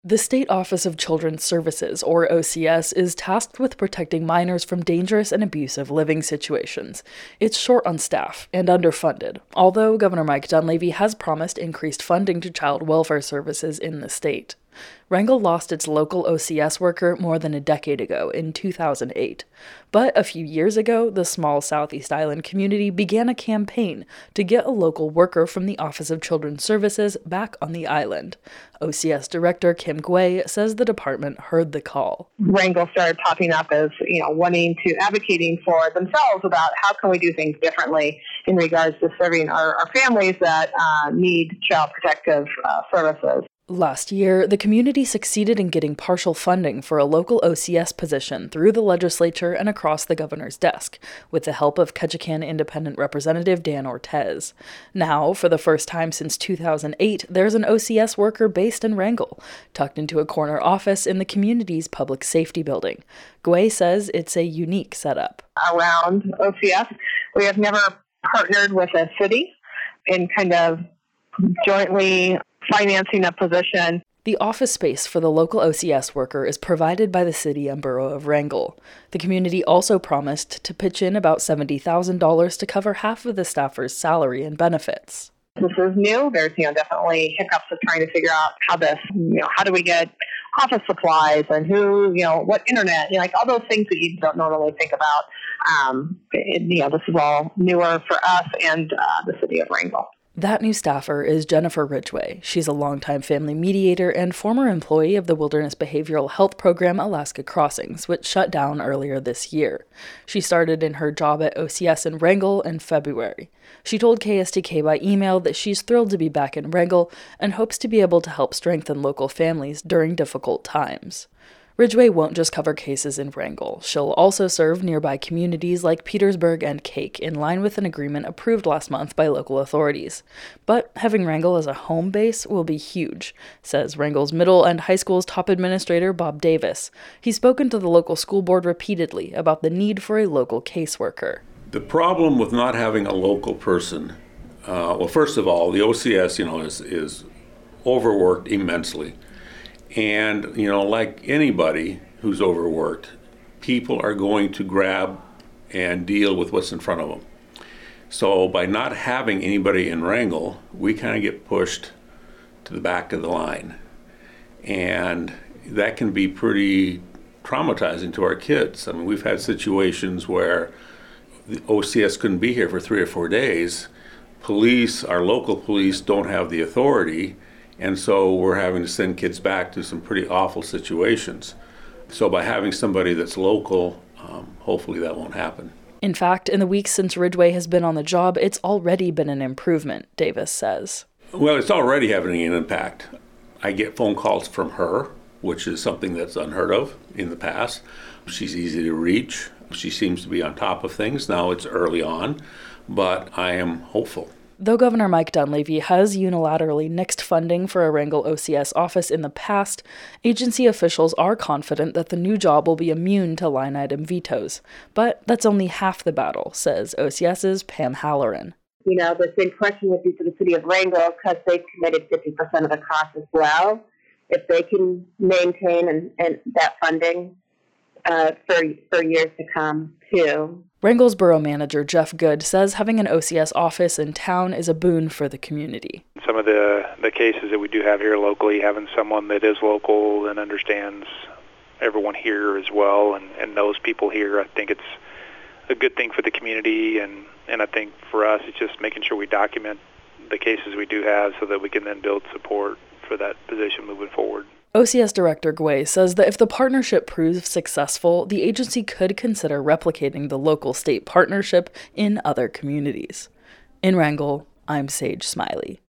The State Office of Children's Services, or OCS, is tasked with protecting minors from dangerous and abusive living situations. It's short on staff and underfunded, although Governor Mike Dunleavy has promised increased funding to child welfare services in the state. Wrangell lost its local OCS worker more than a decade ago, in 2008. But a few years ago, the small Southeast Island community began a campaign to get a local worker from the Office of Children's Services back on the island. OCS Director Kim Gui says the department heard the call. Wrangell started popping up as, wanting to advocating for themselves about how can we do things differently in regards to serving our families that need child protective services. Last year, the community succeeded in getting partial funding for a local OCS position through the legislature and across the governor's desk, with the help of Ketchikan Independent Representative Dan Ortez. Now, for the first time since 2008, there's an OCS worker based in Wrangell, tucked into a corner office in the community's public safety building. Gui says it's a unique setup. Around OCS, we have never partnered with a city in kind of jointly financing a position. The office space for the local OCS worker is provided by the city and borough of Wrangell. The community also promised to pitch in about $70,000 to cover half of the staffer's salary and benefits. This is new. There's, definitely hiccups of trying to figure out how this, how do we get office supplies and what internet, all those things that you don't normally think about. This is all newer for us and the city of Wrangell. That new staffer is Jennifer Ridgway. She's a longtime family mediator and former employee of the Wilderness Behavioral Health Program Alaska Crossings, which shut down earlier this year. She started in her job at OCS in Wrangell in February. She told KSTK by email that she's thrilled to be back in Wrangell and hopes to be able to help strengthen local families during difficult times. Ridgway won't just cover cases in Wrangell. She'll also serve nearby communities like Petersburg and Cake, in line with an agreement approved last month by local authorities. But having Wrangell as a home base will be huge, says Wrangell's middle and high school's top administrator Bob Davis. He's spoken to the local school board repeatedly about the need for a local caseworker. The problem with not having a local person, first of all, the OCS, is overworked immensely. And, like anybody who's overworked, people are going to grab and deal with what's in front of them. So by not having anybody in Wrangell, we kind of get pushed to the back of the line. And that can be pretty traumatizing to our kids. I mean, we've had situations where the OCS couldn't be here for 3 or 4 days. Police, our local police, don't have the authority. And so we're having to send kids back to some pretty awful situations. So by having somebody that's local, hopefully that won't happen. In fact, in the weeks since Ridgway has been on the job, it's already been an improvement, Davis says. Well, it's already having an impact. I get phone calls from her, which is something that's unheard of in the past. She's easy to reach. She seems to be on top of things. Now it's early on, but I am hopeful. Though Governor Mike Dunleavy has unilaterally nixed funding for a Wrangell OCS office in the past, agency officials are confident that the new job will be immune to line-item vetoes. But that's only half the battle, says OCS's Pam Halloran. The big question would be for the city of Wrangell, because they've committed 50% of the cost as well. If they can maintain and that funding for years to come, too. Wrangell's borough manager Jeff Good says having an OCS office in town is a boon for the community. Some of the cases that we do have here locally, having someone that is local and understands everyone here as well and knows people here, I think it's a good thing for the community, and I think for us it's just making sure we document the cases we do have so that we can then build support for that position moving forward. OCS Director Gui says that if the partnership proves successful, the agency could consider replicating the local-state partnership in other communities. In Wrangell, I'm Sage Smiley.